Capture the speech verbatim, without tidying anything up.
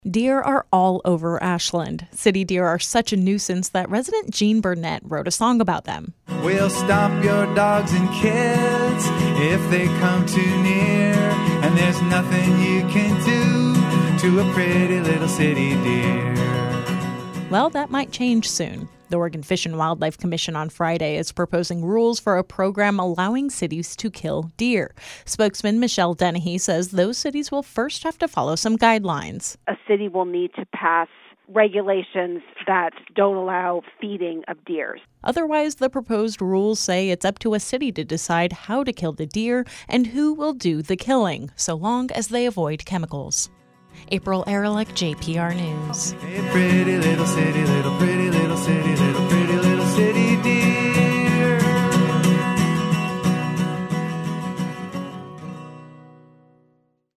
Deer are all over Ashland. City deer are such a nuisance that resident Jean Burnett wrote a song about them. We'll stop your dogs and kids if they come too near, and there's nothing you can do to a pretty little city deer. Well, that might change soon. The Oregon Fish and Wildlife Commission on Friday is proposing rules for a program allowing cities to kill deer. Spokesman Michelle Dennehy says those cities will first have to follow some guidelines. A city will need to pass regulations that don't allow feeding of deer. Otherwise, the proposed rules say it's up to a city to decide how to kill the deer and who will do the killing, so long as they avoid chemicals. April Ehrlich, J P R News. Hey, pretty little city, little pretty little city.